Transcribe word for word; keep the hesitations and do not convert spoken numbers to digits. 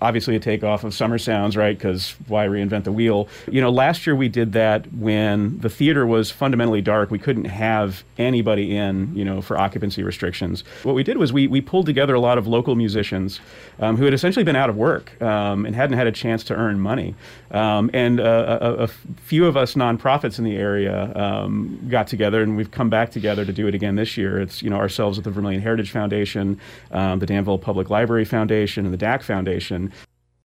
obviously a takeoff of Summer Sounds, right? Because why reinvent the wheel? You know, last year we did that when the theater was fundamentally dark. We couldn't have anybody in, you know, for occupancy restrictions. What we did was we, we pulled together a lot of local musicians um, who had essentially been out of work um, and hadn't had a chance to earn money. Um, and uh, a, a few of us nonprofits in the area um, got together, and we've come back together to do it again this year. It's, you know, ourselves at the Vermilion Heritage Foundation, um, the Danville Public Library Foundation, and the D A C Foundation.